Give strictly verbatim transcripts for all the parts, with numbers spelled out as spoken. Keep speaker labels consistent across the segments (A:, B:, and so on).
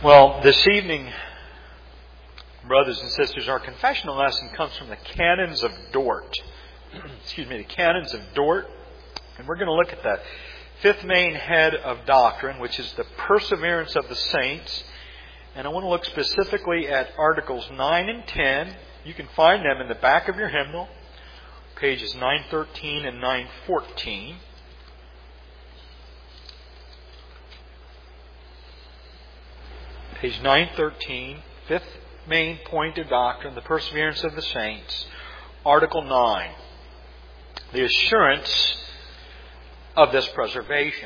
A: Well, this evening, brothers and sisters, our confessional lesson comes from the Canons of Dort. Excuse me, the Canons of Dort. And we're going to look at the fifth main head of doctrine, which is the perseverance of the saints. And I want to look specifically at Articles nine and ten. You can find them in the back of your hymnal, pages nine thirteen and nine fourteen. Page nine thirteen, fifth main point of doctrine, the perseverance of the saints. Article nine, the assurance of this preservation.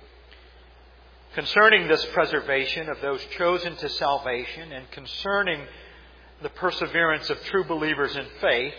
A: Concerning this preservation of those chosen to salvation and concerning the perseverance of true believers in faith,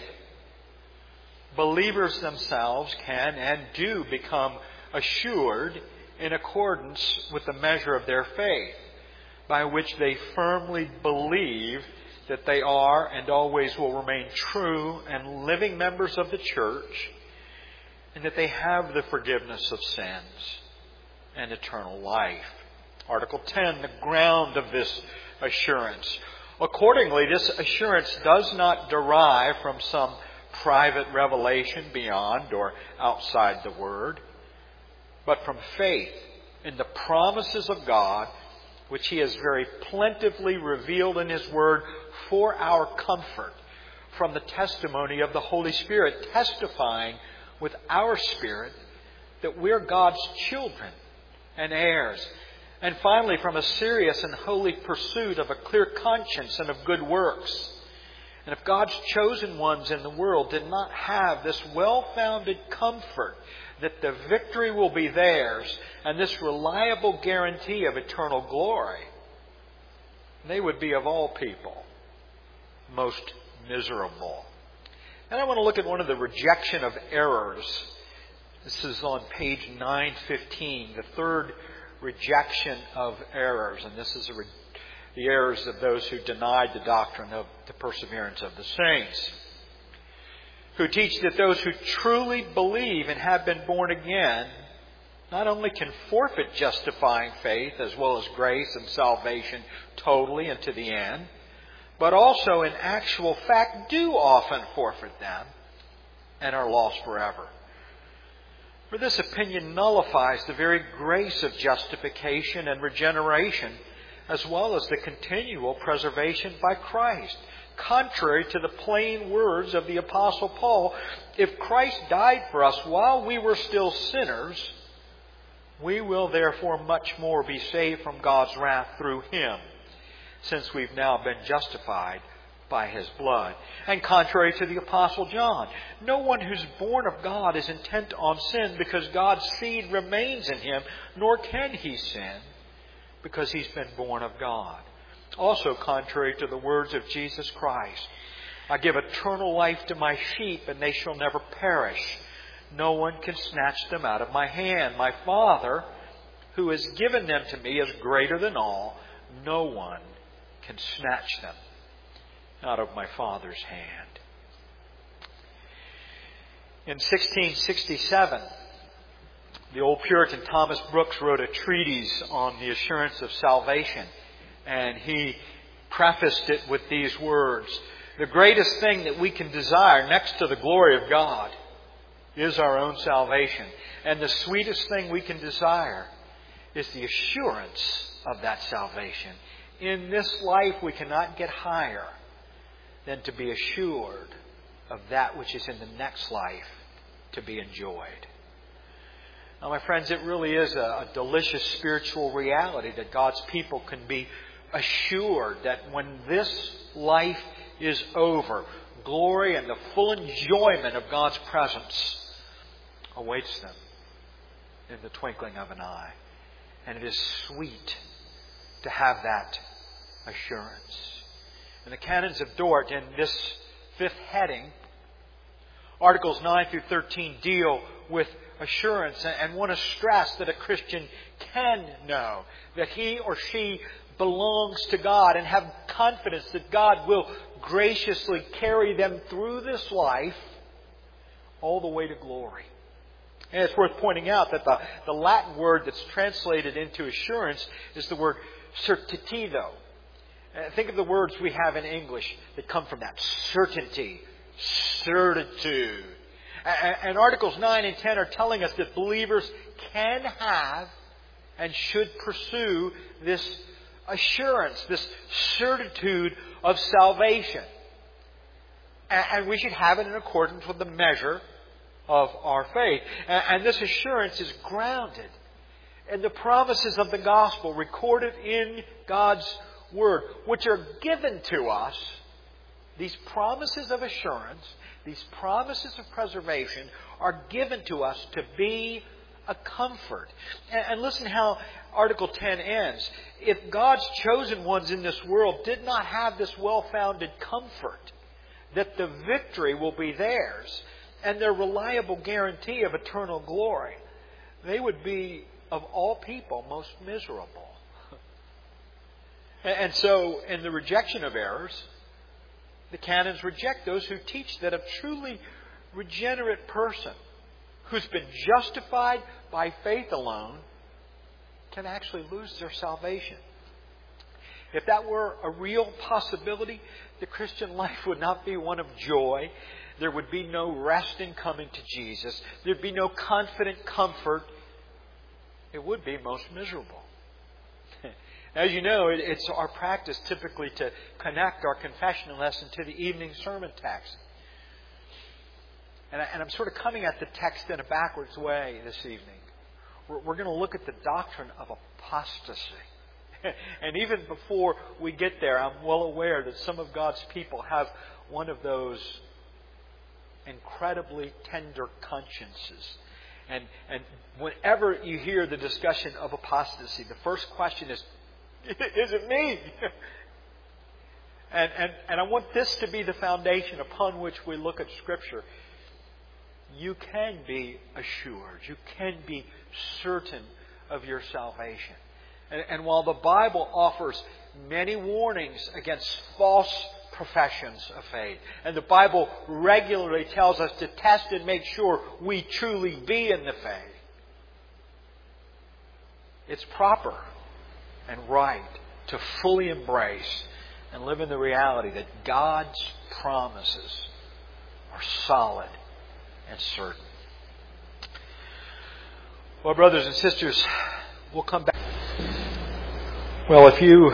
A: believers themselves can and do become assured in accordance with the measure of their faith, by which they firmly believe that they are and always will remain true and living members of the church, and that they have the forgiveness of sins and eternal life. Article ten, the ground of this assurance. Accordingly, this assurance does not derive from some private revelation beyond or outside the Word, but from faith in the promises of God, which He has very plentifully revealed in His Word for our comfort, from the testimony of the Holy Spirit, testifying with our spirit that we're God's children and heirs. And finally, from a serious and holy pursuit of a clear conscience and of good works. And if God's chosen ones in the world did not have this well-founded comfort that the victory will be theirs and this reliable guarantee of eternal glory, they would be of all people most miserable. And I want to look at one of the rejection of errors. This is on page nine fifteen, the third rejection of errors. And this is a re- the errors of those who denied the doctrine of the perseverance of the saints, who teach that those who truly believe and have been born again not only can forfeit justifying faith as well as grace and salvation totally and to the end, but also in actual fact do often forfeit them and are lost forever. For this opinion nullifies the very grace of justification and regeneration, as well as the continual preservation by Christ. Contrary to the plain words of the Apostle Paul, if Christ died for us while we were still sinners, we will therefore much more be saved from God's wrath through Him, since we've now been justified by His blood. And contrary to the Apostle John, no one who's born of God is intent on sin, because God's seed remains in him, nor can he sin, because he's been born of God. Also contrary to the words of Jesus Christ, I give eternal life to my sheep, and they shall never perish. No one can snatch them out of my hand. My Father, who has given them to me, is greater than all. No one can snatch them out of my Father's hand. In sixteen sixty-seven, the old Puritan Thomas Brooks wrote a treatise on the assurance of salvation. And he prefaced it with these words: the greatest thing that we can desire next to the glory of God is our own salvation. And the sweetest thing we can desire is the assurance of that salvation. In this life we cannot get higher than to be assured of that which is in the next life to be enjoyed. Now, my friends, it really is a, a delicious spiritual reality that God's people can be assured that when this life is over, glory and the full enjoyment of God's presence awaits them in the twinkling of an eye. And it is sweet to have that assurance. And the Canons of Dort, in this fifth heading, Articles nine through thirteen deal with assurance and want to stress that a Christian can know that he or she belongs to God and have confidence that God will graciously carry them through this life all the way to glory. And it's worth pointing out that the, the Latin word that's translated into assurance is the word certitudo. Uh, think of the words we have in English that come from that. Certainty, certitude. And, and Articles nine and ten are telling us that believers can have and should pursue this assurance, this certitude of salvation. And, and we should have it in accordance with the measure of our faith. And, and this assurance is grounded in the promises of the gospel recorded in God's Word, which are given to us. These promises of assurance, these promises of preservation are given to us to be a comfort. And, and listen how Article ten ends. If God's chosen ones in this world did not have this well-founded comfort that the victory will be theirs and their reliable guarantee of eternal glory, they would be, of all people, most miserable. And so, in the rejection of errors, the canons reject those who teach that a truly regenerate person who's been justified by faith alone can actually lose their salvation. If that were a real possibility, the Christian life would not be one of joy. There would be no rest in coming to Jesus. There'd be no confident comfort. It would be most miserable. As you know, it's our practice typically to connect our confession lesson to the evening sermon text. And, I, and I'm sort of coming at the text in a backwards way this evening. We're, we're going to look at the doctrine of apostasy. And even before we get there, I'm well aware that some of God's people have one of those incredibly tender consciences. And, and whenever you hear the discussion of apostasy, the first question is, is it me? and, and, and I want this to be the foundation upon which we look at Scripture. You can be assured. You can be certain of your salvation. And, and while the Bible offers many warnings against false professions of faith, and the Bible regularly tells us to test and make sure we truly be in the faith, it's proper and right to fully embrace and live in the reality that God's promises are solid and certain. Well, brothers and sisters, we'll come back. Well, if you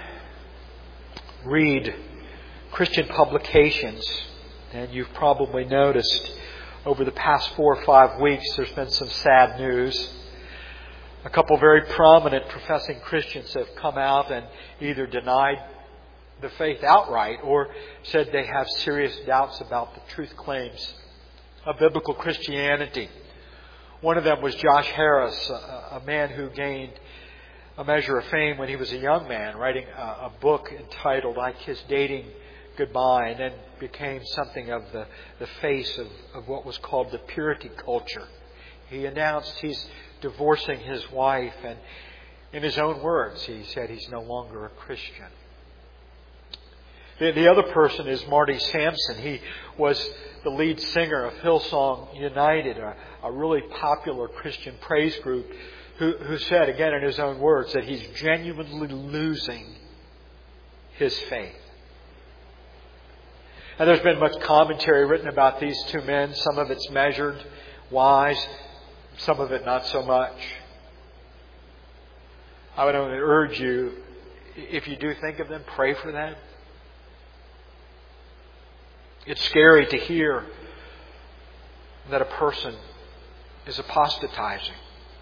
A: read Christian publications, and you've probably noticed over the past four or five weeks there's been some sad news. A couple very prominent professing Christians have come out and either denied the faith outright or said they have serious doubts about the truth claims of biblical Christianity. One of them was Josh Harris, a man who gained a measure of fame when he was a young man, writing a book entitled I Kiss Dating Goodbye, and then became something of the, the face of, of what was called the purity culture. He announced he's divorcing his wife, and in his own words, he said he's no longer a Christian. The, the other person is Marty Sampson. He was the lead singer of Hillsong United, a, a really popular Christian praise group, who, who said, again in his own words, that he's genuinely losing his faith. And there's been much commentary written about these two men. Some of it's measured, wise, some of it not so much. I would only urge you, if you do think of them, pray for them. It's scary to hear that a person is apostatizing.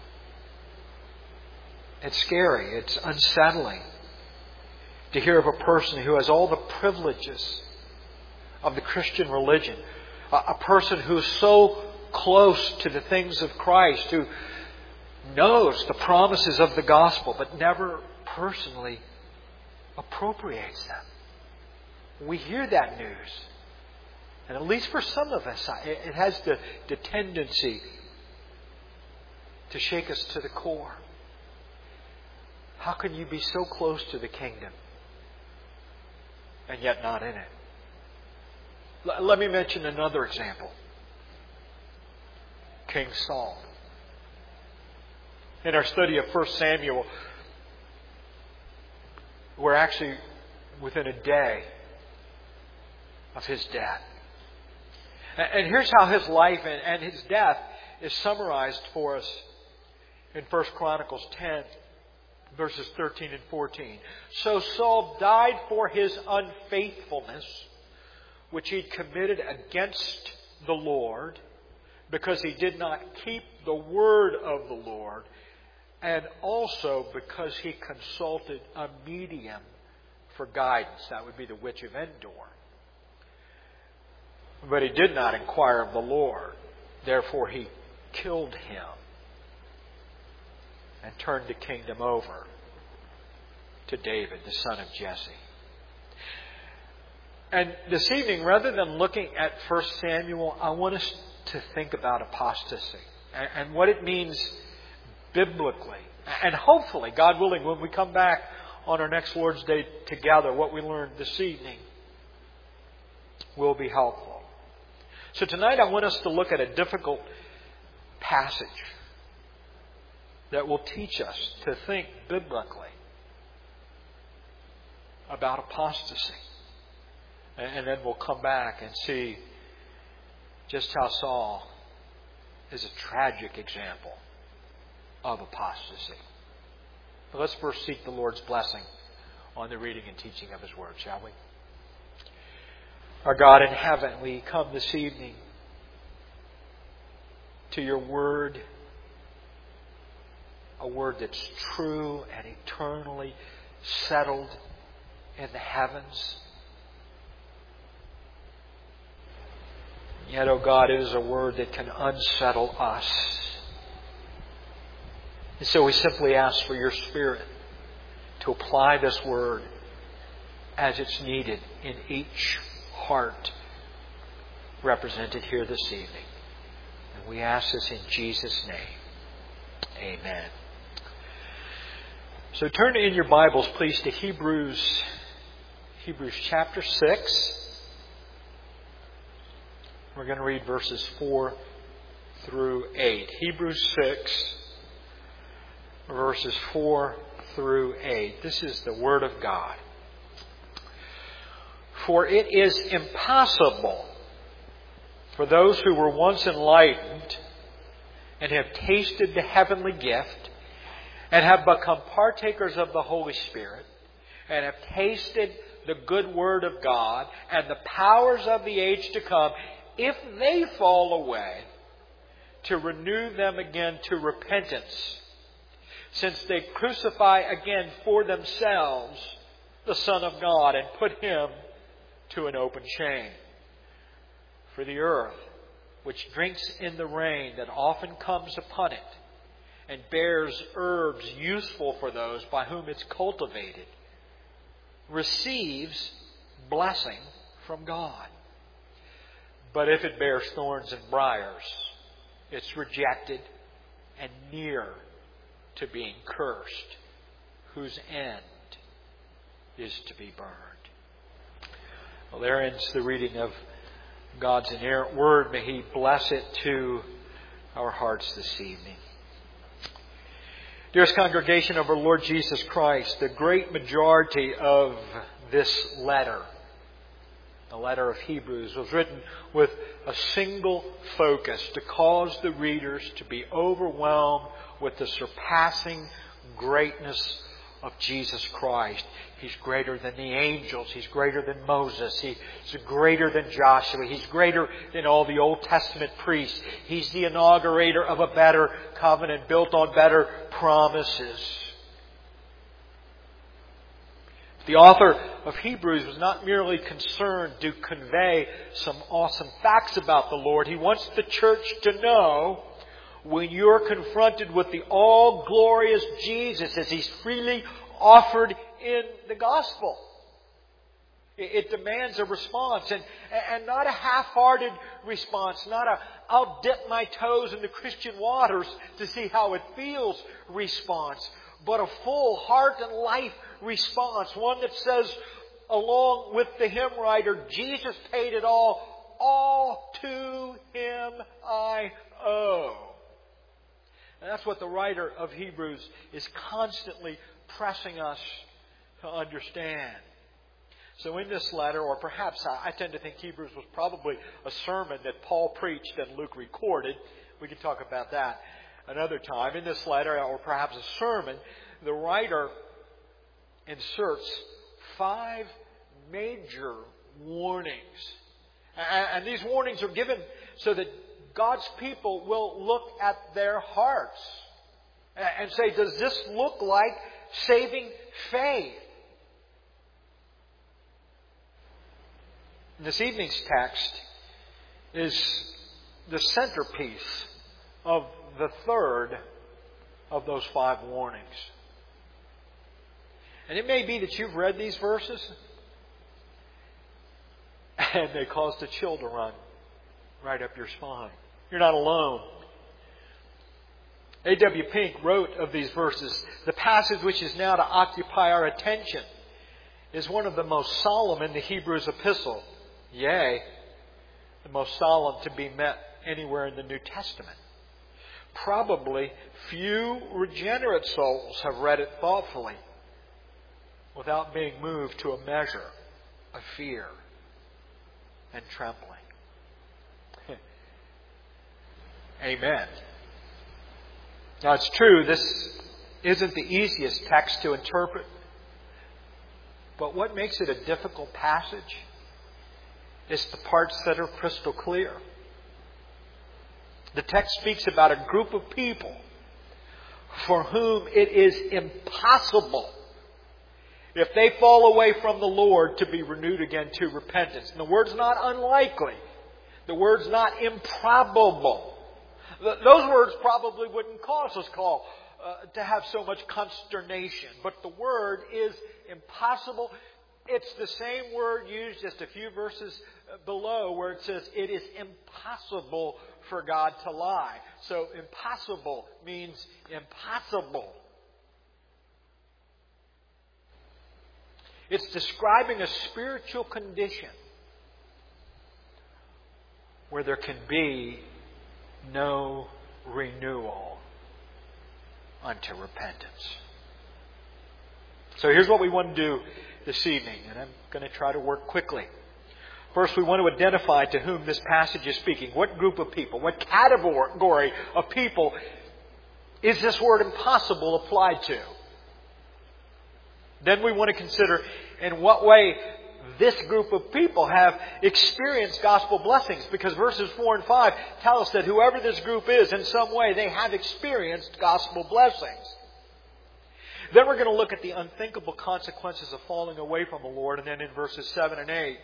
A: It's scary. It's unsettling to hear of a person who has all the privileges of the Christian religion. A person who is so close to the things of Christ, who knows the promises of the gospel, but never personally appropriates them. We hear that news. And at least for some of us, it has the, the tendency to shake us to the core. How can you be so close to the kingdom and yet not in it? L- let me mention another example. King Saul. In our study of First Samuel, we're actually within a day of his death. And here's how his life and his death is summarized for us in First Chronicles ten, verses thirteen and fourteen. So Saul died for his unfaithfulness, which he'd committed against the Lord, because he did not keep the word of the Lord, and also because he consulted a medium for guidance. That would be the witch of Endor. But he did not inquire of the Lord. Therefore he killed him and turned the kingdom over to David, the son of Jesse. And this evening, rather than looking at First Samuel, I want us to think about apostasy and what it means biblically. And hopefully, God willing, when we come back on our next Lord's Day together, what we learned this evening will be helpful. So tonight I want us to look at a difficult passage that will teach us to think biblically about apostasy. And then we'll come back and see just how Saul is a tragic example of apostasy. But let's first seek the Lord's blessing on the reading and teaching of His Word, shall we? Our God in heaven, we come this evening to Your Word, a Word that's true and eternally settled in the heavens. Yet, O God, it is a Word that can unsettle us. And so we simply ask for Your Spirit to apply this Word as it's needed in each heart represented here this evening. And we ask this in Jesus' name. Amen. So turn in your Bibles, please, to Hebrews, Hebrews chapter six. We're going to read verses four through eight. Hebrews six, verses four through eight. This is the Word of God. For it is impossible for those who were once enlightened and have tasted the heavenly gift and have become partakers of the Holy Spirit and have tasted the good Word of God and the powers of the age to come, if they fall away, to renew them again to repentance, since they crucify again for themselves the Son of God and put Him to an open shame. For the earth, which drinks in the rain that often comes upon it, and bears herbs useful for those by whom it's cultivated, receives blessing from God. But if it bears thorns and briars, it's rejected and near to being cursed, whose end is to be burned. Well, there ends the reading of God's inerrant Word. May He bless it to our hearts this evening. Dearest congregation of our Lord Jesus Christ, the great majority of this letter, the letter of Hebrews, was written with a single focus to cause the readers to be overwhelmed with the surpassing greatness of Jesus Christ. He's greater than the angels. He's greater than Moses. He's greater than Joshua. He's greater than all the Old Testament priests. He's the inaugurator of a better covenant built on better promises. The author of Hebrews was not merely concerned to convey some awesome facts about the Lord. He wants the church to know, when you're confronted with the all-glorious Jesus as He's freely offered in the gospel, it demands a response, and, and not a half-hearted response, not a I'll dip my toes in the Christian waters to see how it feels response, but a full heart and life response, one that says, along with the hymn writer, Jesus paid it all, all to Him I owe. And that's what the writer of Hebrews is constantly pressing us to understand. So in this letter, or perhaps I tend to think Hebrews was probably a sermon that Paul preached and Luke recorded. We can talk about that another time. In this letter, or perhaps a sermon, the writer inserts five major warnings. And these warnings are given so that God's people will look at their hearts and say, does this look like saving faith? This evening's text is the centerpiece of the third of those five warnings. And it may be that you've read these verses and they caused a chill to run right up your spine. You're not alone. A W Pink wrote of these verses, the passage which is now to occupy our attention is one of the most solemn in the Hebrews epistle. Yea, the most solemn to be met anywhere in the New Testament. Probably few regenerate souls have read it thoughtfully without being moved to a measure of fear and trembling. Amen. Now it's true, this isn't the easiest text to interpret, but what makes it a difficult passage is the parts that are crystal clear. The text speaks about a group of people for whom it is impossible, if they fall away from the Lord, to be renewed again to repentance. And the word's not unlikely. The word's not improbable. Those words probably wouldn't cause us call uh, to have so much consternation. But the word is impossible. It's the same word used just a few verses below where it says it is impossible for God to lie. So impossible means impossible. It's describing a spiritual condition where there can be no renewal unto repentance. So here's what we want to do this evening, and I'm going to try to work quickly. First, we want to identify to whom this passage is speaking. What group of people, what category of people is this word impossible applied to? Then we want to consider in what way this group of people have experienced gospel blessings. Because verses four and five tell us that whoever this group is, in some way they have experienced gospel blessings. Then we're going to look at the unthinkable consequences of falling away from the Lord. And then in verses seven and eight,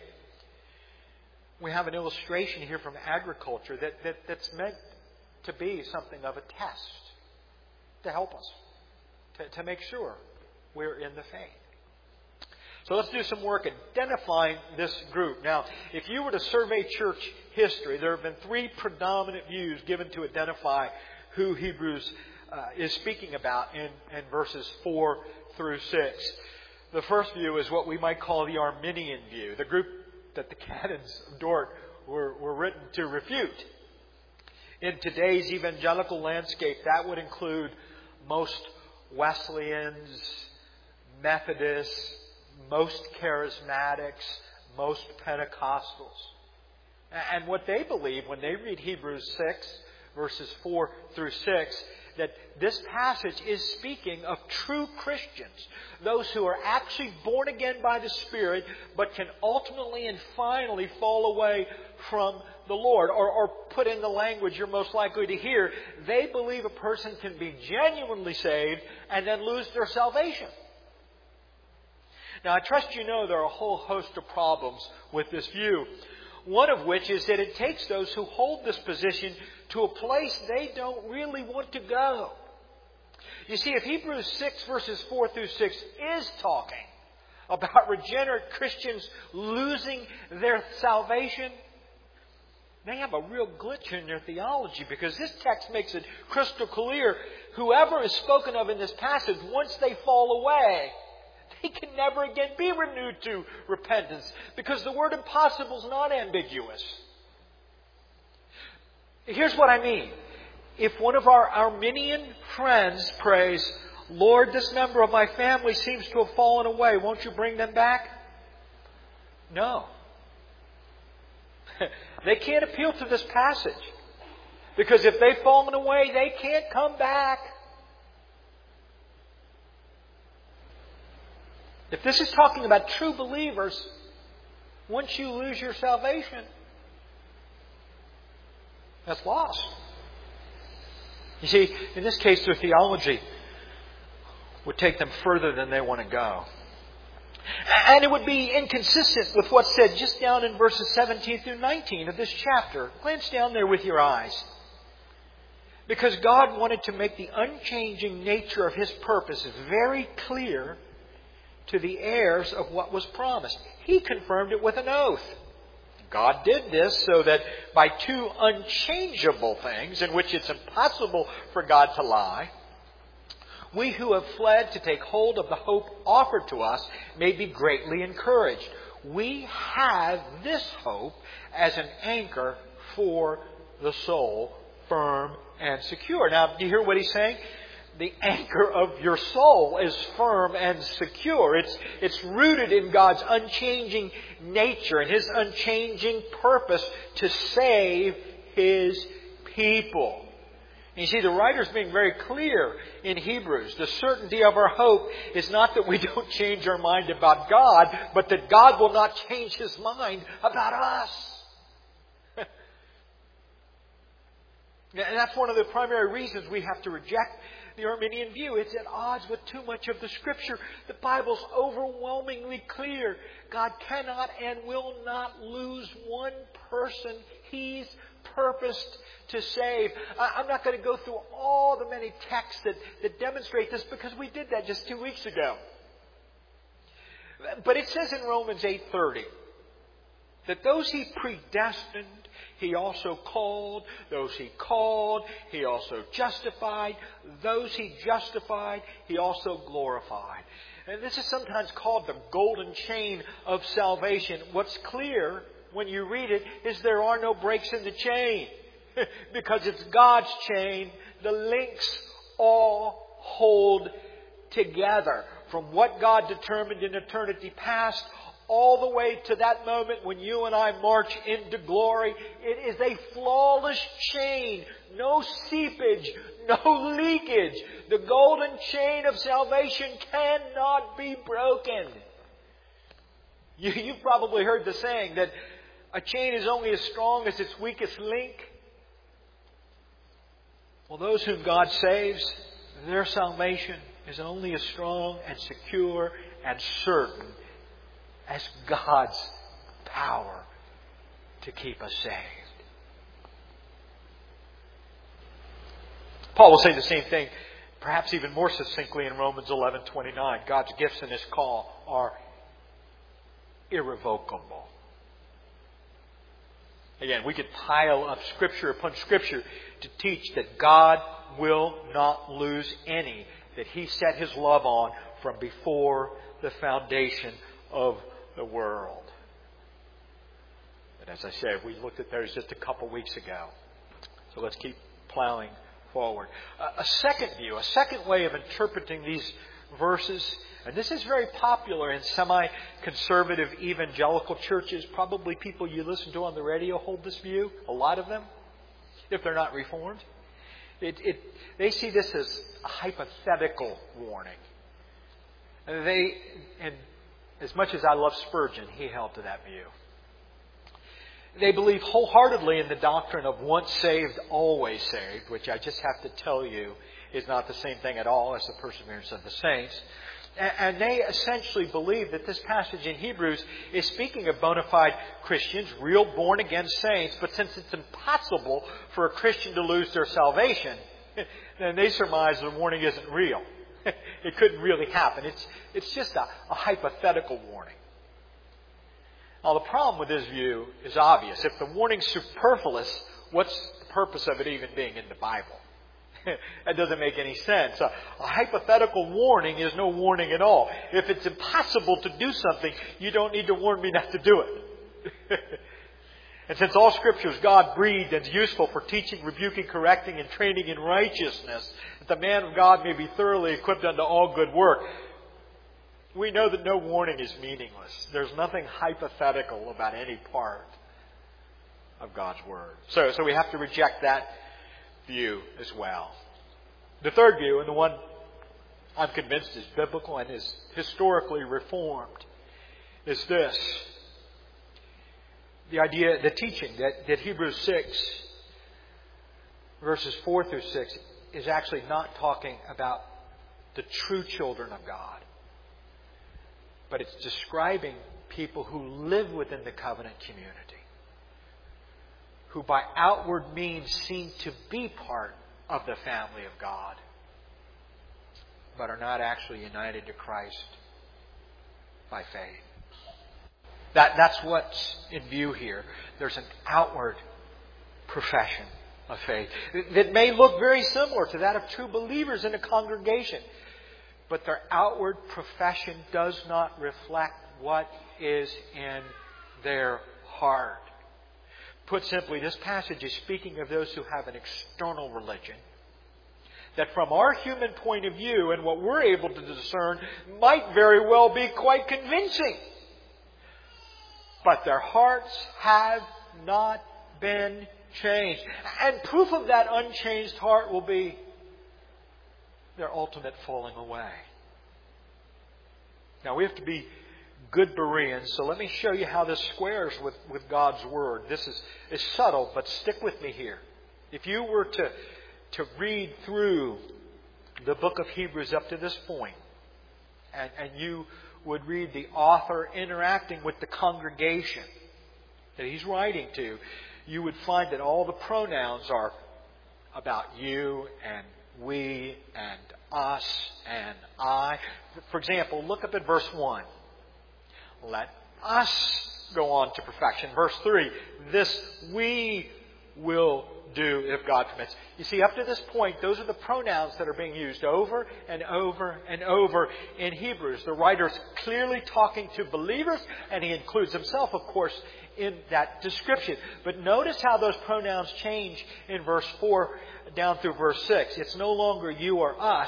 A: we have an illustration here from agriculture that, that, that's meant to be something of a test to help us, to, to make sure we're in the faith. So let's do some work identifying this group. Now, if you were to survey church history, there have been three predominant views given to identify who Hebrews uh, is speaking about in, in verses four through six. The first view is what we might call the Arminian view, the group that the canons of Dort were, were written to refute. In today's evangelical landscape, that would include most Wesleyans, Methodists, most Charismatics, most Pentecostals. And what they believe when they read Hebrews six, verses four through six, that this passage is speaking of true Christians, those who are actually born again by the Spirit, but can ultimately and finally fall away from the Lord. Or, or put in the language you're most likely to hear, they believe a person can be genuinely saved and then lose their salvation. Now, I trust you know there are a whole host of problems with this view. One of which is that it takes those who hold this position to a place they don't really want to go. You see, if Hebrews six verses four through six is talking about regenerate Christians losing their salvation, they have a real glitch in their theology, because this text makes it crystal clear whoever is spoken of in this passage, once they fall away, they can never again be renewed to repentance, because the word impossible is not ambiguous. Here's what I mean. if one of our Arminian friends prays, Lord, this member of my family seems to have fallen away, won't you bring them back? No. They can't appeal to this passage. Because if they've fallen away, they can't come back. If this is talking about true believers, once you lose your salvation, that's lost. You see, in this case, their theology would take them further than they want to go. And it would be inconsistent with what's said just down in verses seventeen through nineteen of this chapter. Glance down there with your eyes. Because God wanted to make the unchanging nature of His purpose very clear to the heirs of what was promised. He confirmed it with an oath. God did this so that by two unchangeable things, in which it's impossible for God to lie, we who have fled to take hold of the hope offered to us may be greatly encouraged. We have this hope as an anchor for the soul, firm and secure. Now, do you hear what he's saying? The anchor of your soul is firm and secure. It's, it's rooted in God's unchanging nature and His unchanging purpose to save His people. And you see, the writer's being very clear in Hebrews. The certainty of our hope is not that we don't change our mind about God, but that God will not change His mind about us. And that's one of the primary reasons we have to reject the Arminian view. It's at odds with too much of the Scripture. The Bible's overwhelmingly clear. God cannot and will not lose one person He's purposed to save. I'm not going to go through all the many texts that, that demonstrate this, because we did that just two weeks ago. But it says in Romans eight thirty that those He predestined, He also called. Those He called, He also justified. Those He justified, He also glorified. And this is sometimes called the golden chain of salvation. What's clear when you read it is there are no breaks in the chain. Because it's God's chain. The links all hold together. From what God determined in eternity past all the way to that moment when you and I march into glory. It is a flawless chain. No seepage, no leakage. The golden chain of salvation cannot be broken. You, you've probably heard the saying that a chain is only as strong as its weakest link. Well, those whom God saves, their salvation is only as strong and secure and certain as God's power to keep us saved. Paul will say the same thing, perhaps even more succinctly, in Romans eleven twenty-nine. God's gifts in His call are irrevocable. Again, we could pile up Scripture upon Scripture to teach that God will not lose any that He set His love on from before the foundation of the world. And as I said, we looked at those just a couple weeks ago. So let's keep plowing forward. Uh, a second view, a second way of interpreting these verses, and this is very popular in semi-conservative evangelical churches. Probably people you listen to on the radio hold this view, a lot of them, if they're not Reformed. It, it, they see this as a hypothetical warning. And they, and as much as I love Spurgeon, he held to that view. They believe wholeheartedly in the doctrine of once saved, always saved, which I just have to tell you is not the same thing at all as the perseverance of the saints. And they essentially believe that this passage in Hebrews is speaking of bona fide Christians, real born-again saints, but since it's impossible for a Christian to lose their salvation, then they surmise the warning isn't real. It couldn't really happen. It's, it's just a, a hypothetical warning. Now, the problem with this view is obvious. If the warning's superfluous, what's the purpose of it even being in the Bible? That doesn't make any sense. A, a hypothetical warning is no warning at all. If it's impossible to do something, you don't need to warn me not to do it. And since all Scripture is God-breathed and is useful for teaching, rebuking, correcting, and training in righteousness, that the man of God may be thoroughly equipped unto all good work, we know that no warning is meaningless. There's nothing hypothetical about any part of God's Word. So, so we have to reject that view as well. The third view, and the one I'm convinced is biblical and is historically reformed, is this. The idea, the teaching that, that Hebrews six, verses four through six, is actually not talking about the true children of God. But it's describing people who live within the covenant community, who by outward means seem to be part of the family of God, but are not actually united to Christ by faith. That, that's what's in view here. There's an outward profession of faith that may look very similar to that of true believers in a congregation, but their outward profession does not reflect what is in their heart. Put simply, this passage is speaking of those who have an external religion that from our human point of view and what we're able to discern might very well be quite convincing. But their hearts have not been changed. And proof of that unchanged heart will be their ultimate falling away. Now we have to be good Bereans, so let me show you how this squares with, with God's Word. This is, is subtle, but stick with me here. If you were to, to read through the book of Hebrews up to this point, and, and you would read the author interacting with the congregation that he's writing to, you would find that all the pronouns are about you and we and us and I. For example, look up at verse one. Let us go on to perfection. Verse three, this we will do if God permits. You see, up to this point, those are the pronouns that are being used over and over and over in Hebrews. The writer's clearly talking to believers, and he includes himself, of course, in that description. But notice how those pronouns change in verse four down through verse six. It's no longer you or us,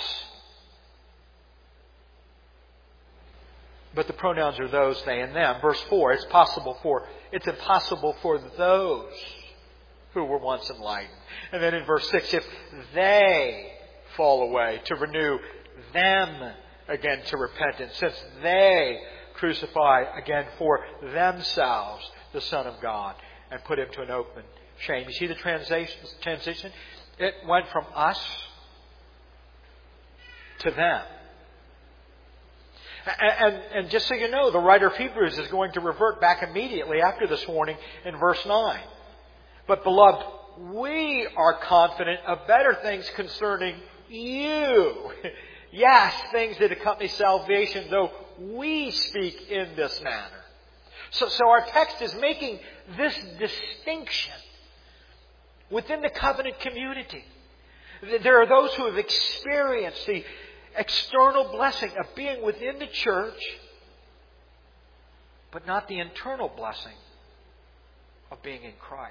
A: but the pronouns are those, they, and them. Verse four, it's possible for, it's impossible for those who were once enlightened. And then in verse six, if they fall away, to renew them again to repentance, since they crucify again for themselves the Son of God and put him to an open shame. You see the transition? It went from us to them. And, and, and just so you know, the writer of Hebrews is going to revert back immediately after this warning in verse nine. But beloved, we are confident of better things concerning you. Yes, things that accompany salvation, though we speak in this manner. So, so our text is making this distinction within the covenant community. There are those who have experienced the external blessing of being within the church, but not the internal blessing of being in Christ.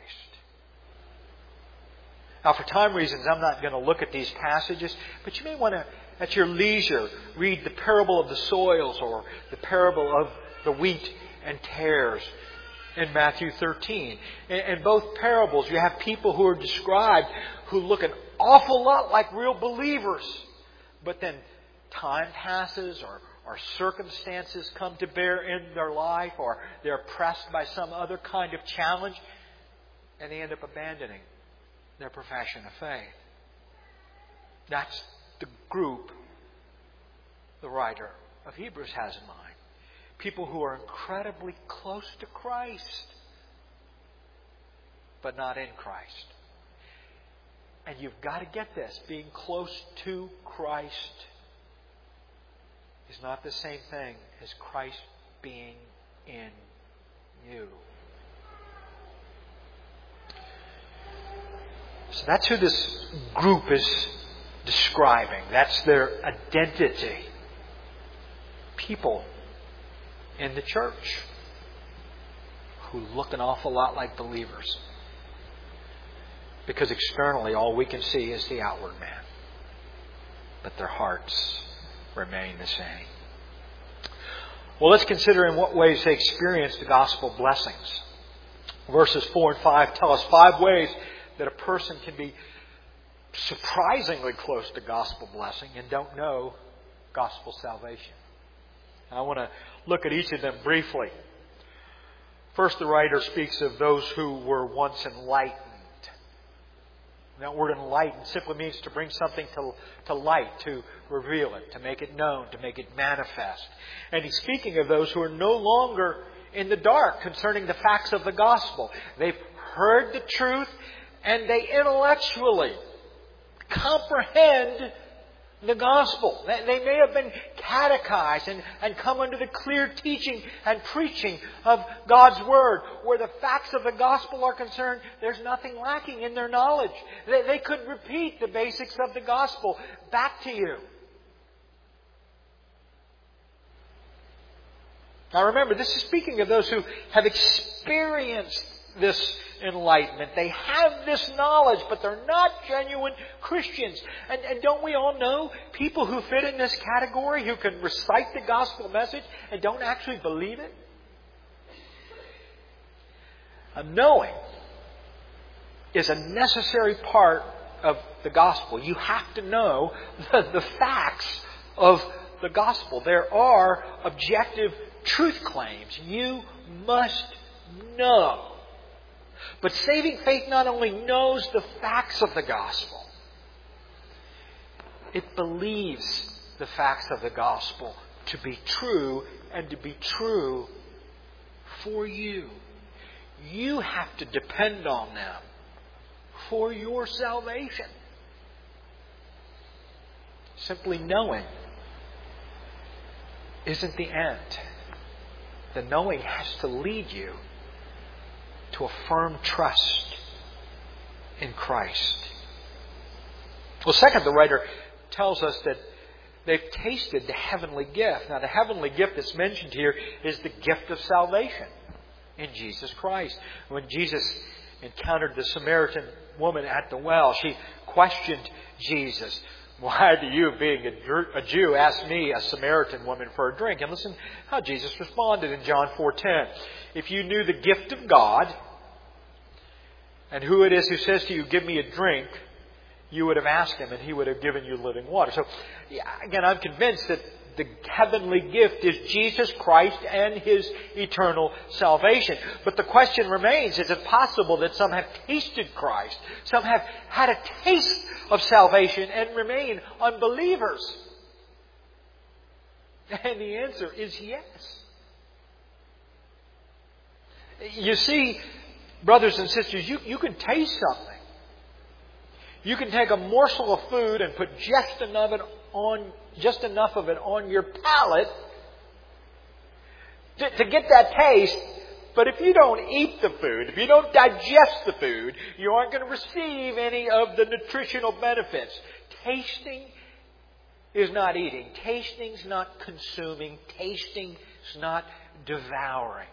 A: Now, for time reasons, I'm not going to look at these passages, but you may want to, at your leisure, read the parable of the soils or the parable of the wheat and tares in Matthew thirteen. In both parables, you have people who are described who look an awful lot like real believers, but then time passes or, or circumstances come to bear in their life, or they're pressed by some other kind of challenge, and they end up abandoning their profession of faith. That's the group the writer of Hebrews has in mind. People who are incredibly close to Christ, but not in Christ. And you've got to get this. Being close to Christ is not the same thing as Christ being in you. So that's who this group is describing. That's their identity. People in the church who look an awful lot like believers. Because externally, all we can see is the outward man. But their hearts remain the same. Well, let's consider in what ways they experience the gospel blessings. Verses four and five tell us five ways that a person can be surprisingly close to gospel blessing and don't know gospel salvation. I want to look at each of them briefly. First, the writer speaks of those who were once enlightened. That word enlightened simply means to bring something to, to light, to reveal it, to make it known, to make it manifest. And he's speaking of those who are no longer in the dark concerning the facts of the gospel. They've heard the truth and they intellectually comprehend the gospel. They may have been catechized and, and come under the clear teaching and preaching of God's Word. Where the facts of the gospel are concerned, there's nothing lacking in their knowledge. They, they could repeat the basics of the gospel back to you. Now remember, this is speaking of those who have experienced this enlightenment. They have this knowledge, but they're not genuine Christians. And, and don't we all know people who fit in this category, who can recite the gospel message and don't actually believe it? A knowing is a necessary part of the gospel. You have to know the, the facts of the gospel. There are objective truth claims. You must know. But saving faith not only knows the facts of the gospel, it believes the facts of the gospel to be true and to be true for you. You have to depend on them for your salvation. Simply knowing isn't the end. The knowing has to lead you to a firm trust in Christ. Well, second, the writer tells us that they've tasted the heavenly gift. Now, the heavenly gift that's mentioned here is the gift of salvation in Jesus Christ. When Jesus encountered the Samaritan woman at the well, she questioned Jesus. Why do you, being a Jew, ask me, a Samaritan woman, for a drink? And listen how Jesus responded in John four ten. If you knew the gift of God and who it is who says to you, give me a drink, you would have asked Him and He would have given you living water. So, yeah, again, I'm convinced that the heavenly gift is Jesus Christ and His eternal salvation. But the question remains, is it possible that some have tasted Christ, some have had a taste of salvation and remain unbelievers? And the answer is yes. You see, brothers and sisters, you, you can taste something. You can take a morsel of food and put just enough of it on, just enough of it on your palate to, to get that taste. But if you don't eat the food, if you don't digest the food, you aren't going to receive any of the nutritional benefits. Tasting is not eating. Tasting is not consuming. Tasting is not devouring.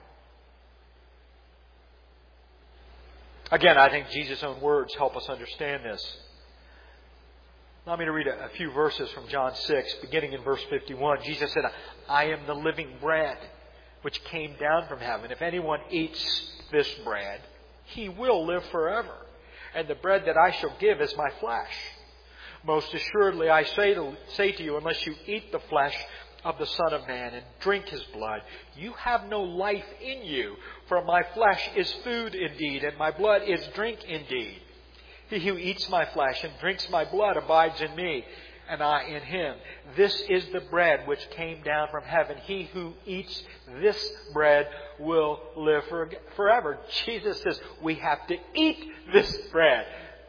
A: Again, I think Jesus' own words help us understand this. Allow me to read a, a few verses from John six, beginning in verse fifty-one. Jesus said, I am the living bread which came down from heaven. If anyone eats this bread, he will live forever. And the bread that I shall give is my flesh. Most assuredly, I say to, say to you, unless you eat the flesh of the Son of Man and drink His blood, you have no life in you. For my flesh is food indeed, and my blood is drink indeed. He who eats my flesh and drinks my blood abides in me, and I in him. This is the bread which came down from heaven. He who eats this bread will live for, forever. Jesus says we have to eat this bread,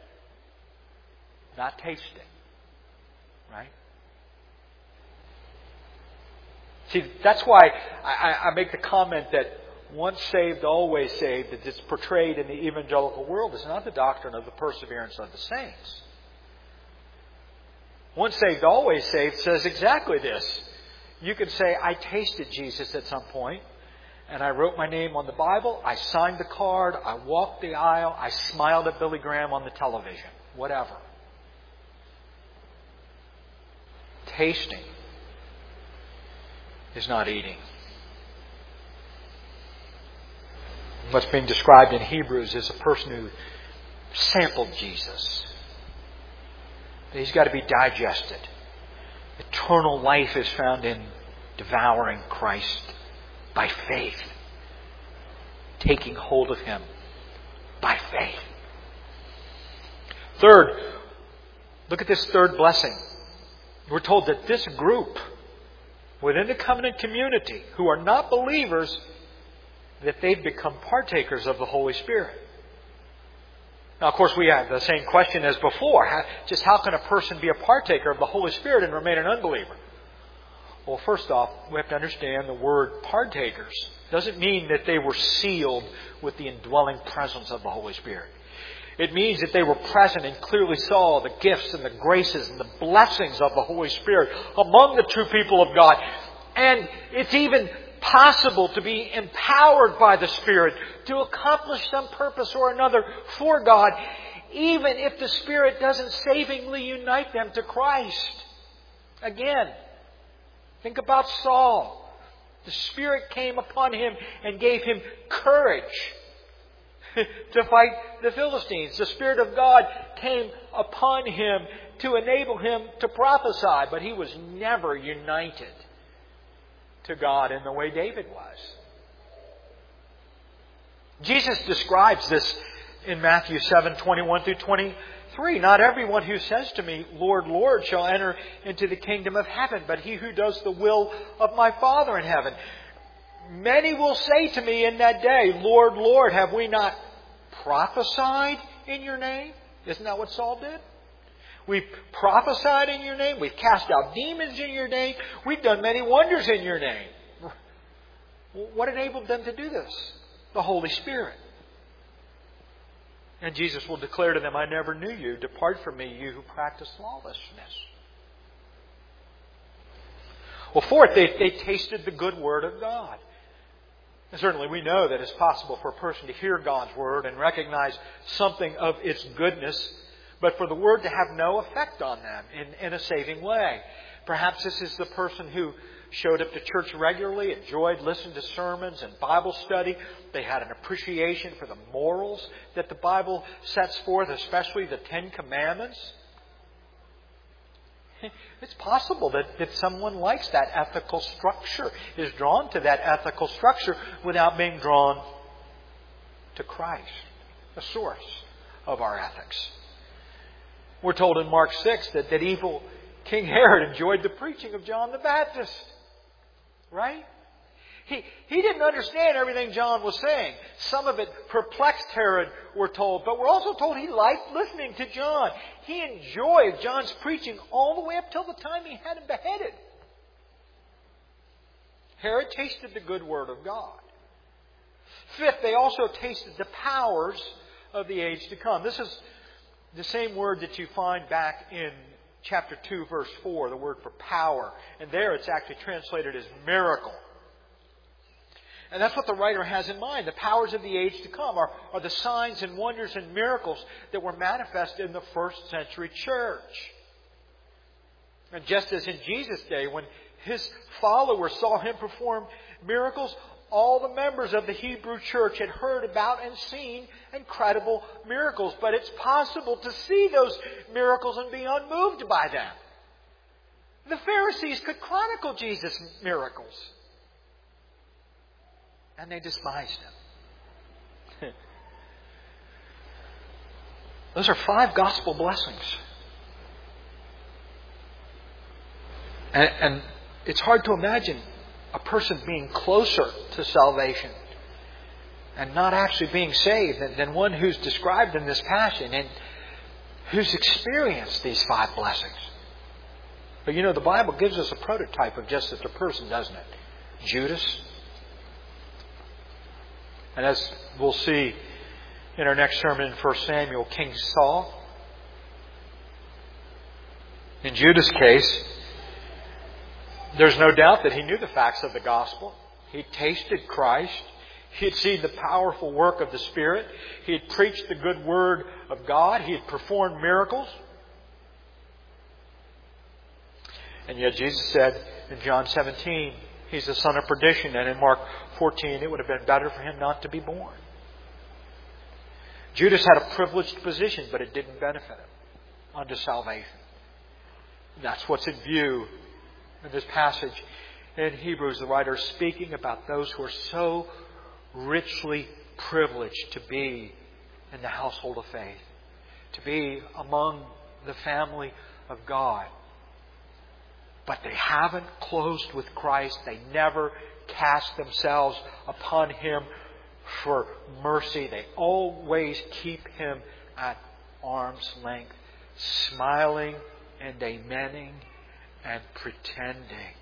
A: not taste it. Right? See, that's why I, I make the comment that once saved, always saved, that it's portrayed in the evangelical world, is not the doctrine of the perseverance of the saints. Once saved, always saved says exactly this. You can say, I tasted Jesus at some point, and I wrote my name on the Bible. I signed the card. I walked the aisle. I smiled at Billy Graham on the television. Whatever. Tasting is not eating. What's being described in Hebrews is a person who sampled Jesus. He's got to be digested. Eternal life is found in devouring Christ by faith. Taking hold of Him by faith. Third, look at this third blessing. We're told that this group within the covenant community who are not believers, that they've become partakers of the Holy Spirit. Now, of course, we have the same question as before. How, just how can a person be a partaker of the Holy Spirit and remain an unbeliever? Well, first off, we have to understand the word partakers doesn't mean that they were sealed with the indwelling presence of the Holy Spirit. It means that they were present and clearly saw the gifts and the graces and the blessings of the Holy Spirit among the true people of God. And it's even possible to be empowered by the Spirit to accomplish some purpose or another for God, even if the Spirit doesn't savingly unite them to Christ. Again, think about Saul. The Spirit came upon him and gave him courage to fight the Philistines. The Spirit of God came upon him to enable him to prophesy, but he was never united to God in the way David was. Jesus describes this in Matthew seven, twenty-one through twenty-three. Not everyone who says to me, Lord, Lord, shall enter into the kingdom of heaven, but he who does the will of my Father in heaven. Many will say to me in that day, Lord, Lord, have we not prophesied in your name? Isn't that what Saul did? We've prophesied in your name. We've cast out demons in your name. We've done many wonders in your name. What enabled them to do this? The Holy Spirit. And Jesus will declare to them, I never knew you. Depart from me, you who practice lawlessness. Well, fourth, they, they tasted the good word of God. And certainly we know that it's possible for a person to hear God's word and recognize something of its goodness, but for the word to have no effect on them in, in a saving way. Perhaps this is the person who showed up to church regularly, enjoyed listening to sermons and Bible study. They had an appreciation for the morals that the Bible sets forth, especially the Ten Commandments. It's possible that, that someone likes that ethical structure, is drawn to that ethical structure without being drawn to Christ, the source of our ethics. We're told in Mark six that, that evil King Herod enjoyed the preaching of John the Baptist. Right? He, he didn't understand everything John was saying. Some of it perplexed Herod, we're told. But we're also told he liked listening to John. He enjoyed John's preaching all the way up till the time he had him beheaded. Herod tasted the good word of God. Fifth, they also tasted the powers of the age to come. This is the same word that you find back in chapter two, verse four, the word for power. And there it's actually translated as miracle. And that's what the writer has in mind. The powers of the age to come are, are the signs and wonders and miracles that were manifested in the first century church. And just as in Jesus' day, when his followers saw him perform miracles, all the members of the Hebrew church had heard about and seen incredible miracles. But it's possible to see those miracles and be unmoved by them. The Pharisees could chronicle Jesus' miracles, and they despised him. Those are five gospel blessings. And, and it's hard to imagine a person being closer to salvation and not actually being saved than, than one who's described in this passage and who's experienced these five blessings. But you know, the Bible gives us a prototype of just such a person, doesn't it? Judas. And as we'll see in our next sermon in First Samuel, King Saul. In Judas' case, there's no doubt that he knew the facts of the gospel. He'd tasted Christ. He had seen the powerful work of the Spirit. He had preached the good word of God. He had performed miracles. And yet Jesus said in John seventeen, he's the son of perdition. And in Mark fourteen, it would have been better for him not to be born. Judas had a privileged position, but it didn't benefit him unto salvation. And that's what's in view in this passage in Hebrews. The writer is speaking about those who are so richly privileged to be in the household of faith, to be among the family of God. But they haven't closed with Christ. They never cast themselves upon Him for mercy. They always keep Him at arm's length, smiling and amening and pretending.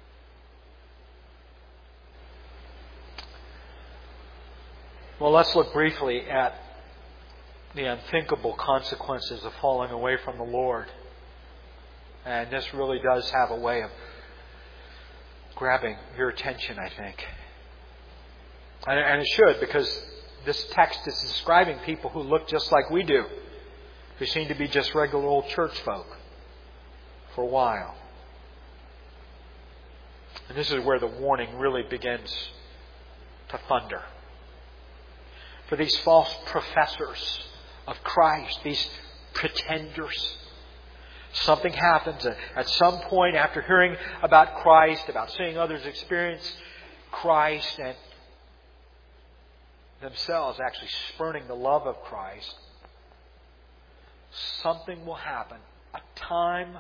A: Well, let's look briefly at the unthinkable consequences of falling away from the Lord. And this really does have a way of grabbing your attention, I think. And, and it should, because this text is describing people who look just like we do, who seem to be just regular old church folk for a while. And this is where the warning really begins to thunder. For these false professors of Christ, these pretenders, something happens at some point after hearing about Christ, about seeing others experience Christ, and themselves actually spurning the love of Christ. Something will happen. A time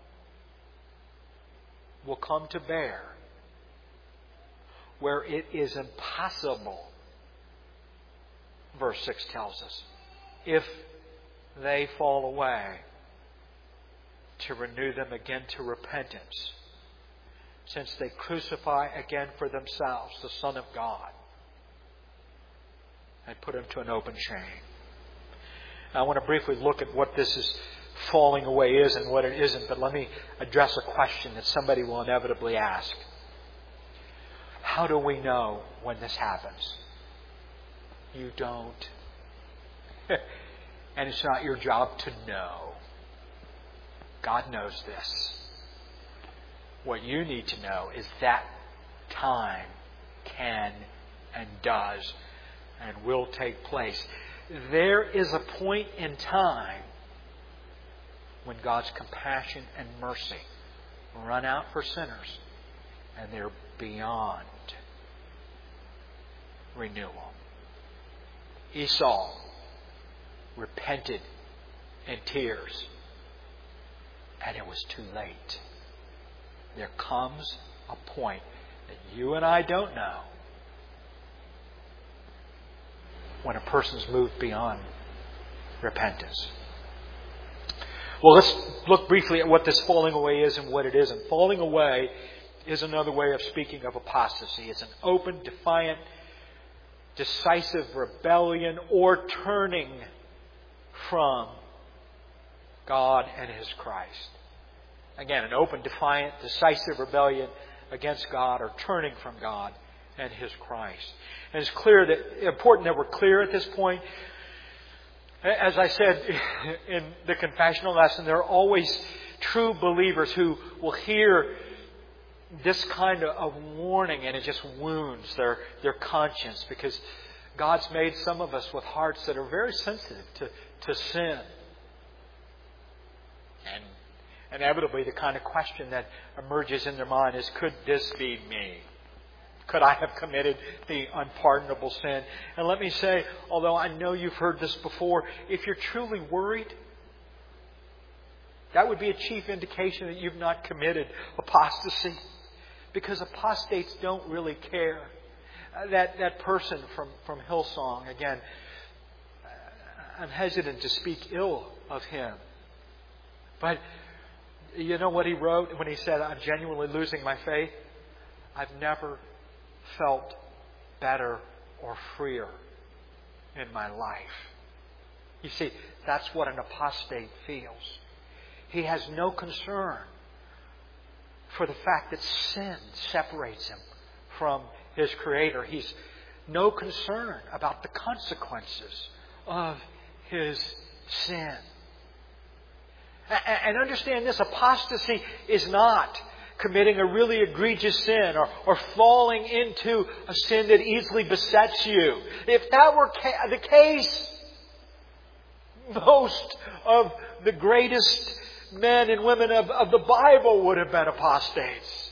A: will come to bear where it is impossible, verse six tells us, if they fall away, to renew them again to repentance, since they crucify again for themselves the Son of God and put Him to an open shame. Now, I want to briefly look at what this is falling away is and what it isn't, but let me address a question that somebody will inevitably ask. How do we know when this happens? You don't. And it's not your job to know. God knows this. What you need to know is that time can and does and will take place. There is a point in time when God's compassion and mercy run out for sinners, and they're beyond renewal. Esau repented in tears, and it was too late. There comes a point that you and I don't know when a person's moved beyond repentance. Well, let's look briefly at what this falling away is and what it isn't. Falling away is another way of speaking of apostasy. It's an open, defiant, decisive rebellion or turning from God and His Christ. Again, an open, defiant, decisive rebellion against God or turning from God and His Christ. And it's clear that important that we're clear at this point. As I said in the confessional lesson, there are always true believers who will hear this kind of warning and it just wounds their, their conscience, because God's made some of us with hearts that are very sensitive to, to sin. And inevitably the kind of question that emerges in their mind is, could this be me? Could I have committed the unpardonable sin? And let me say, although I know you've heard this before, if you're truly worried, that would be a chief indication that you've not committed apostasy. Because apostates don't really care. Uh, that that person from, from Hillsong, again, I'm hesitant to speak ill of him. But you know what he wrote when he said, I'm genuinely losing my faith? I've never felt better or freer in my life. You see, that's what an apostate feels. He has no concern for the fact that sin separates him from his Creator. He's no concern about the consequences of his sin. And understand this, apostasy is not committing a really egregious sin or, or falling into a sin that easily besets you. If that were ca- the case, most of the greatest men and women of, of the Bible would have been apostates.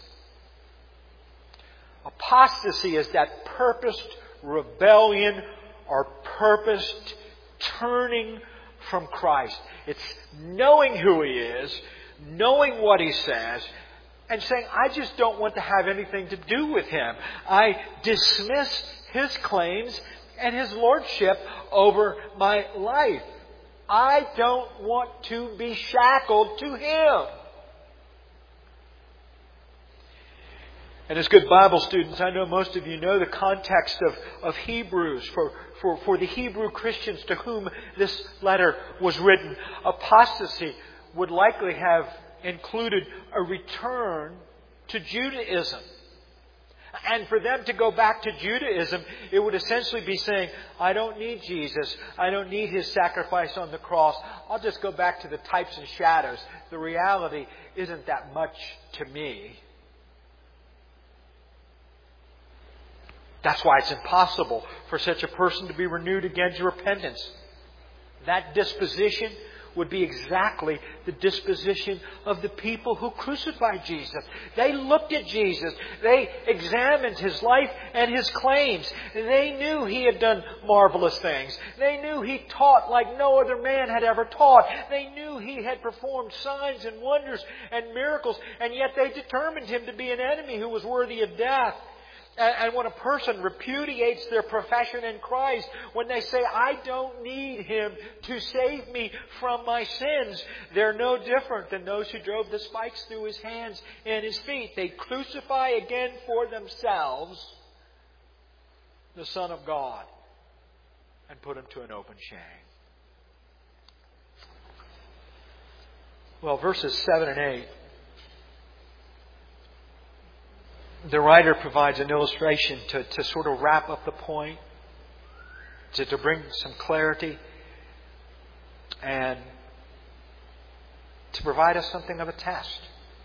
A: Apostasy is that purposed rebellion or purposed turning from Christ. It's knowing who He is, knowing what He says, and saying, I just don't want to have anything to do with Him. I dismiss His claims and His lordship over my life. I don't want to be shackled to Him. And as good Bible students, I know most of you know the context of, of Hebrews for, for, for the Hebrew Christians to whom this letter was written. Apostasy would likely have included a return to Judaism. And for them to go back to Judaism, it would essentially be saying, I don't need Jesus. I don't need His sacrifice on the cross. I'll just go back to the types and shadows. The reality isn't that much to me. That's why it's impossible for such a person to be renewed again to repentance. That disposition would be exactly the disposition of the people who crucified Jesus. They looked at Jesus. They examined His life and His claims. They knew He had done marvelous things. They knew He taught like no other man had ever taught. They knew He had performed signs and wonders and miracles, and yet they determined Him to be an enemy who was worthy of death. And when a person repudiates their profession in Christ, when they say, I don't need Him to save me from my sins, they're no different than those who drove the spikes through His hands and His feet. They crucify again for themselves the Son of God and put Him to an open shame. Well, verses seven and eight. The writer provides an illustration to, to sort of wrap up the point, to, to bring some clarity, and to provide us something of a test.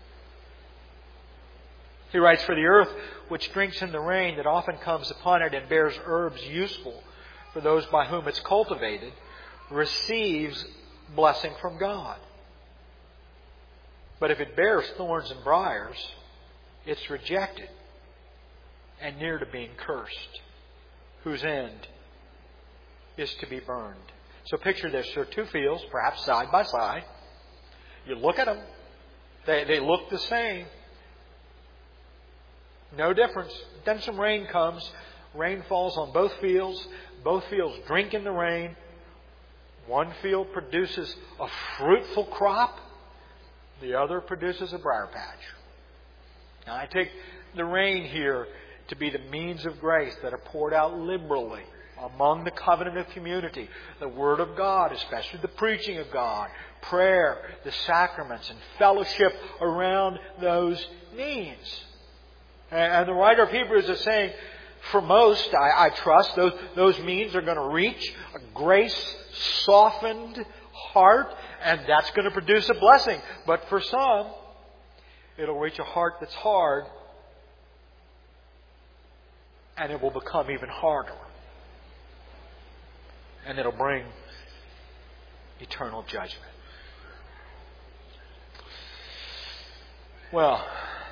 A: He writes, For the earth which drinks in the rain that often comes upon it and bears herbs useful for those by whom it's cultivated, receives blessing from God. But if it bears thorns and briars, it's rejected and near to being cursed, whose end is to be burned. So picture this. There are two fields, perhaps side by side. You look at them. They, they look the same. No difference. Then some rain comes. Rain falls on both fields. Both fields drink in the rain. One field produces a fruitful crop. The other produces a briar patch. Now, I take the rain here to be the means of grace that are poured out liberally among the covenant community. The Word of God, especially the preaching of God, prayer, the sacraments, and fellowship around those means. And the writer of Hebrews is saying, for most, I, I trust, those, those means are going to reach a grace-softened heart, and that's going to produce a blessing. But for some, it'll reach a heart that's hard, and it will become even harder. And it'll bring eternal judgment. Well,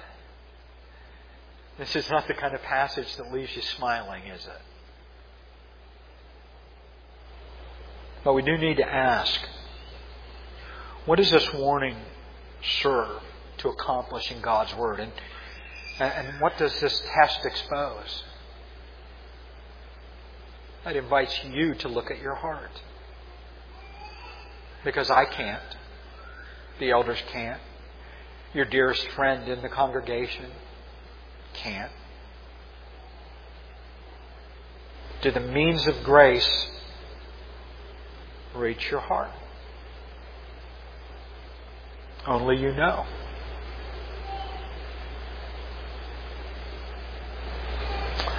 A: this is not the kind of passage that leaves you smiling, is it? But we do need to ask, what does this warning serve to accomplish in God's Word? And, and what does this test expose? That invites you to look at your heart. Because I can't. The elders can't. Your dearest friend in the congregation can't. Do the means of grace reach your heart? Only you know.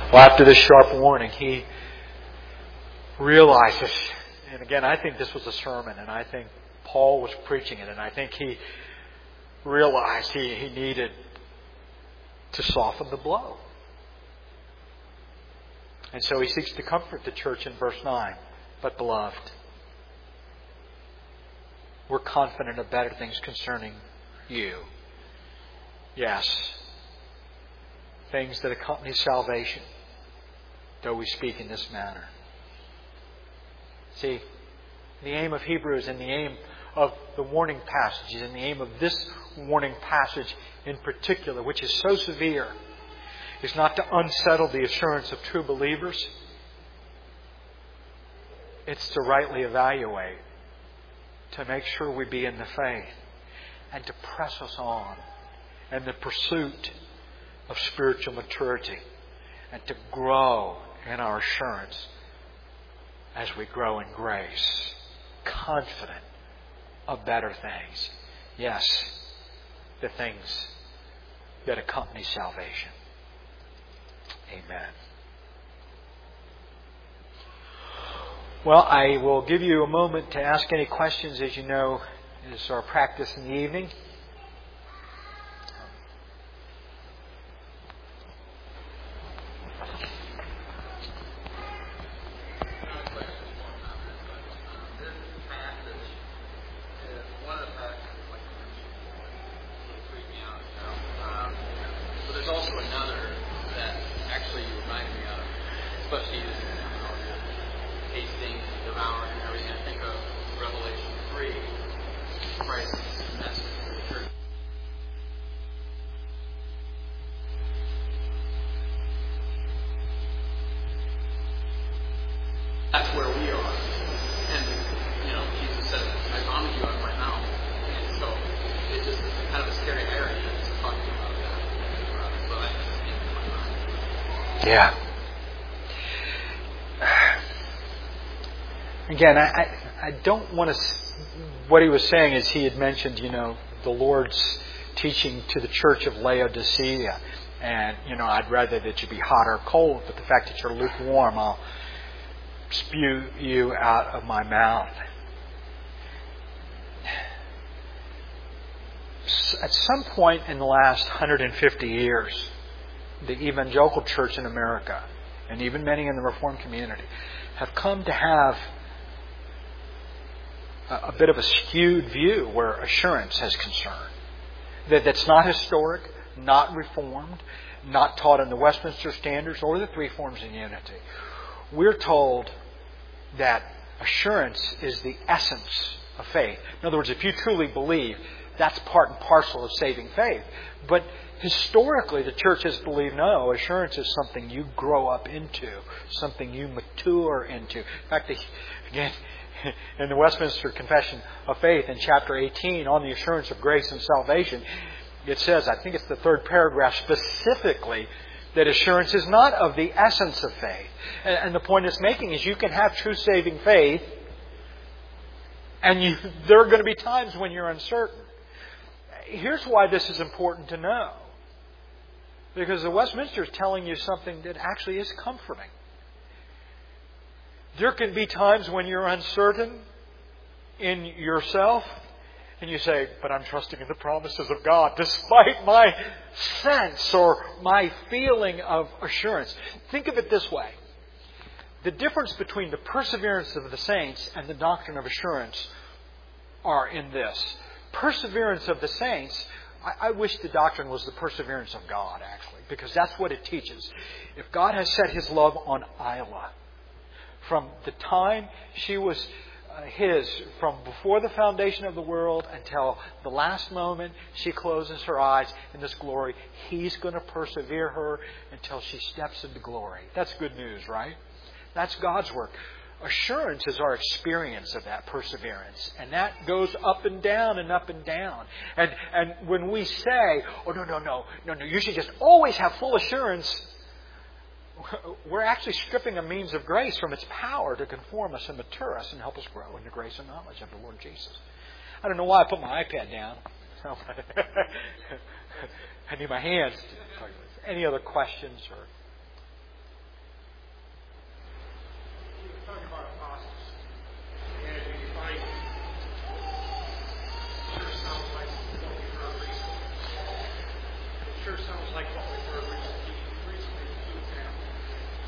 A: Well, after this sharp warning, he realizes, and again, I think this was a sermon, and I think Paul was preaching it, and I think he realized he, he needed to soften the blow. And so he seeks to comfort the church in verse nine. But beloved, we're confident of better things concerning you. Yes, things that accompany salvation, though we speak in this manner. See, the aim of Hebrews and the aim of the warning passages and the aim of this warning passage in particular, which is so severe, is not to unsettle the assurance of true believers. It's to rightly evaluate, to make sure we be in the faith, and to press us on in the pursuit of spiritual maturity, and to grow in our assurance as we grow in grace, confident of better things. Yes, the things that accompany salvation. Amen. Well, I will give you a moment to ask any questions. As you know, it is our practice in the evening.
B: That's where we are. And, you know, Jesus said, I vomit you out of my mouth. And so it's just kind of a scary area to talking about that. So that just came to my mind.
A: Yeah. Again, I, I, I don't want to... What he was saying is he had mentioned, you know, the Lord's teaching to the church of Laodicea. And, you know, I'd rather that you be hot or cold, but the fact that you're lukewarm, I'll spew you out of my mouth. At some point in the last one hundred fifty years, the evangelical church in America, and even many in the Reformed community, have come to have a, a bit of a skewed view where assurance is concerned. That that's not historic, not Reformed, not taught in the Westminster Standards or the Three Forms of Unity. We're told that assurance is the essence of faith. In other words, if you truly believe, that's part and parcel of saving faith. But historically, the church has believed, no, assurance is something you grow up into, something you mature into. In fact, again, in the Westminster Confession of Faith, in chapter eighteen, on the assurance of grace and salvation, it says, I think it's the third paragraph specifically, that assurance is not of the essence of faith. And the point it's making is you can have true saving faith, and you, there are going to be times when you're uncertain. Here's why this is important to know. Because the Westminster is telling you something that actually is comforting. There can be times when you're uncertain in yourself, and you say, but I'm trusting in the promises of God, despite my sense or my feeling of assurance. Think of it this way. The difference between the perseverance of the saints and the doctrine of assurance are in this. Perseverance of the saints, I, I wish the doctrine was the perseverance of God, actually, because that's what it teaches. If God has set His love on Isla, from the time she was His, from before the foundation of the world until the last moment she closes her eyes in this glory, He's going to persevere her until she steps into glory. That's good news, right? That's God's work. Assurance is our experience of that perseverance. And that goes up and down and up and down. And and when we say, oh, no, no, no, no, no, you should just always have full assurance, we're actually stripping a means of grace from its power to conform us and mature us and help us grow in the grace and knowledge of the Lord Jesus. I don't know why I put my iPad down. I need my hands. Any other questions? Or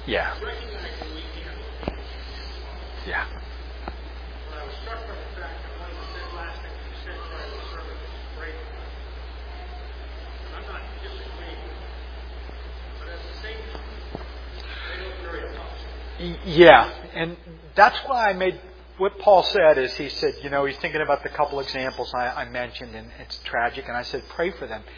A: Yeah.
C: Recognizing we can't.
A: Yeah.
C: But I was struck by the fact that one of the last things you said prior to the sermon was great. And I'm not disagreeing with it. But at the same time, they look very apostle.
A: Yeah. And that's why I made what Paul said is he said, you know, he's thinking about the couple examples I, I mentioned, and it's tragic, and I said, pray for them.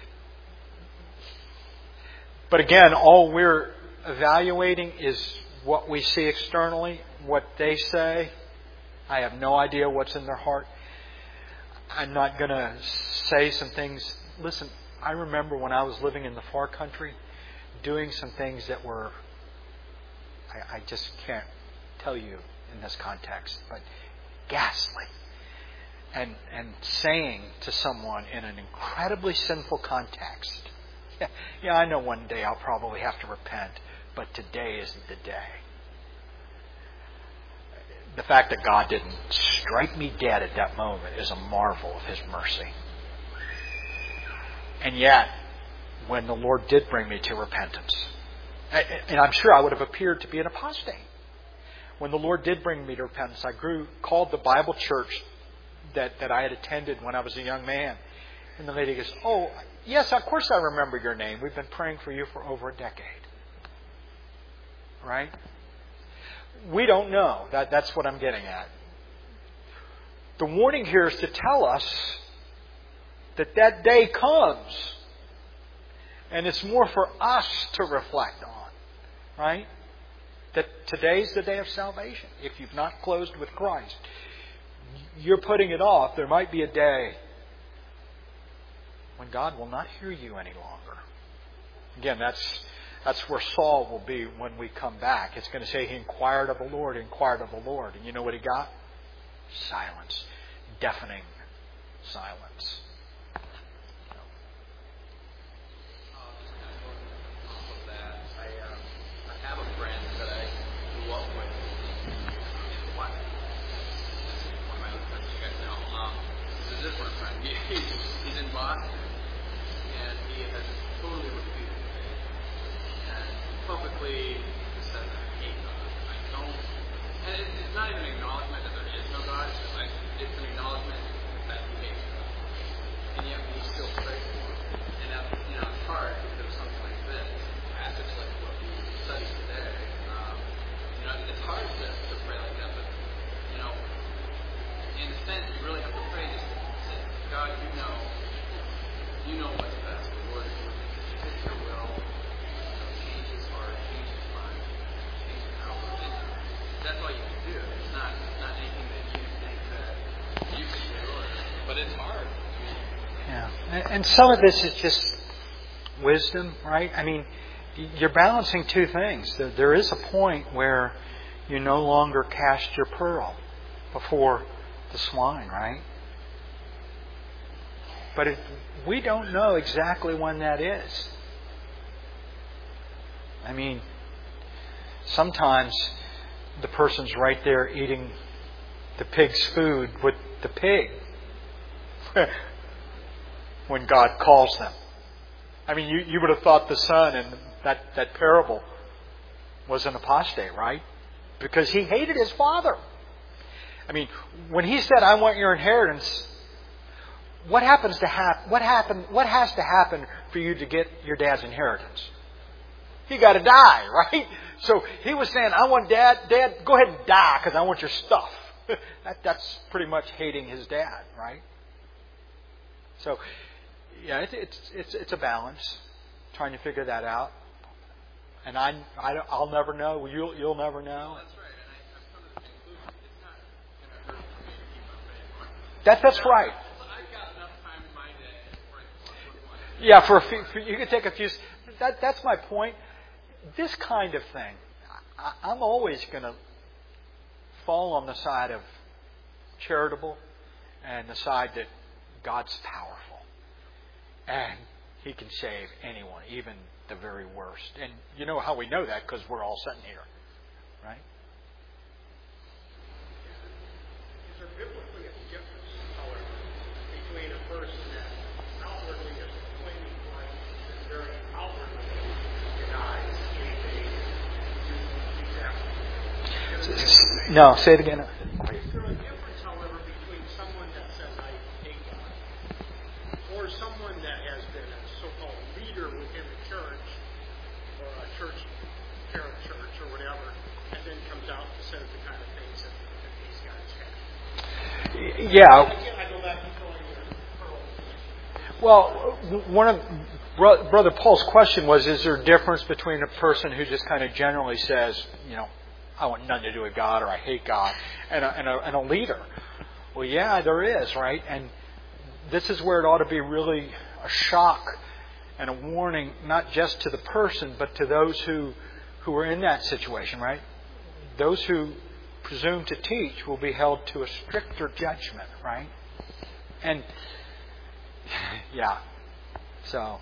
A: But again, all we're evaluating is what we see externally, what they say. I have no idea what's in their heart. I'm not going to say some things. Listen, I remember when I was living in the far country, doing some things that were, I, I just can't tell you in this context, but ghastly. And and saying to someone in an incredibly sinful context, yeah, yeah, I know one day I'll probably have to repent, but today isn't the day. The fact that God didn't strike me dead at that moment is a marvel of His mercy. And yet, when the Lord did bring me to repentance, and I'm sure I would have appeared to be an apostate. When the Lord did bring me to repentance, I grew called the Bible church that, that I had attended when I was a young man. And the lady goes, oh, yes, of course I remember your name. We've been praying for you for over a decade. Right? We don't know. That, that's what I'm getting at. The warning here is to tell us that that day comes. And it's more for us to reflect on. Right? That today's the day of salvation. If you've not closed with Christ, you're putting it off. There might be a day when God will not hear you any longer. Again, that's that's where Saul will be when we come back. It's going to say he inquired of the Lord, inquired of the Lord. And you know what he got? Silence. Deafening silence.
B: He's, he's in Boston, and he has totally refused faith. And publicly said, I hate God. I don't. And it, it's not even an acknowledgement that there is no God. It's just like, it's an acknowledgement that he hates God. And yet we still pray for him. And that, you know, it's hard because of something like this, a passage like what we studied today. Um, you know, it's hard to, to pray like that, but, you know, in a sense, you really have to pray just God, you know, you know what's best. The Lord, if it's your will, you know, change his heart, change his mind, change his power. That's all you can do. It's not, it's not anything that you think that you can do, or, but it's hard.
A: Yeah, and, and some of this is just wisdom, right? I mean, you're balancing two things. There is a point where you no longer cast your pearl before the swine, right? But if we don't know exactly when that is. I mean, sometimes the person's right there eating the pig's food with the pig when God calls them. I mean, you, you would have thought the son in that, that parable was an apostate, right? Because he hated his father. I mean, when he said, I want your inheritance, What happens to hap- What happen? What has to happen for you to get your dad's inheritance? You got to die, right? So he was saying, "I want dad. Dad, go ahead and die because I want your stuff." that, that's pretty much hating his dad, right? So, yeah, it, it's it's it's a balance, trying to figure that out. And I, I I'll never know. You'll you'll never know.
B: That's right. And I, I've come to the conclusion it's not going to hurt for me to keep on praying.
A: That that's right. Yeah, for, a few, for you can take a few. That, that's my point. This kind of thing, I, I'm always going to fall on the side of charitable and the side that God's powerful, and He can save anyone, even the very worst. And you know how we know that because we're all sitting here, right?
C: Is there biblically a difference, however, between a person that outwardly is claiming Christ and very outwardly denies anything to
A: No, say it again.
C: Is there a difference, however, between someone that says, I hate God, or someone that has been a so-called leader within the church, or a church, parent church, or whatever, and then comes out and says the kind of things that, that these guys have?
A: Yeah.
C: Again, I go back to throwing your pearls.
A: Well, one of Brother Paul's question was, is there a difference between a person who just kind of generally says, you know, I want nothing to do with God, or I hate God, and a, and a, and a leader? Well, yeah, there is, right? And this is where it ought to be really a shock and a warning, not just to the person, but to those who, who are in that situation, right? Those who presume to teach will be held to a stricter judgment, right? And, yeah, so...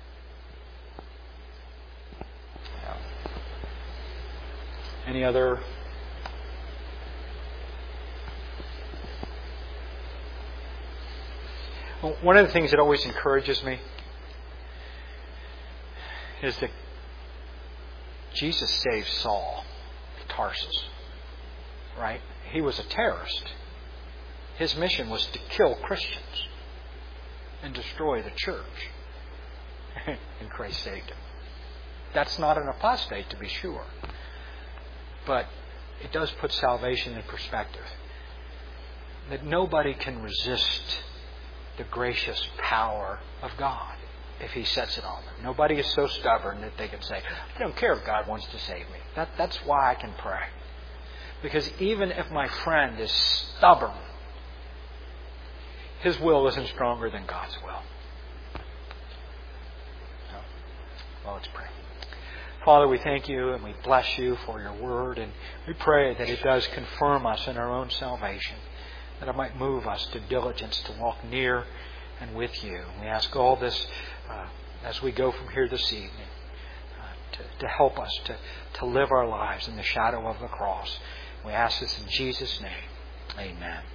A: Any other? Well, one of the things that always encourages me is that Jesus saved Saul of Tarsus, right? He was a terrorist. His mission was to kill Christians and destroy the church. And Christ saved him. That's not an apostate, to be sure. But it does put salvation in perspective. That nobody can resist the gracious power of God if He sets it on them. Nobody is so stubborn that they can say, I don't care if God wants to save me. That, that's why I can pray. Because even if my friend is stubborn, his will isn't stronger than God's will. So, well, let's pray. Father, we thank you and we bless you for your word, and we pray that it does confirm us in our own salvation, that it might move us to diligence to walk near and with you. We ask all this uh, as we go from here this evening uh, to, to help us to, to live our lives in the shadow of the cross. We ask this in Jesus' name. Amen.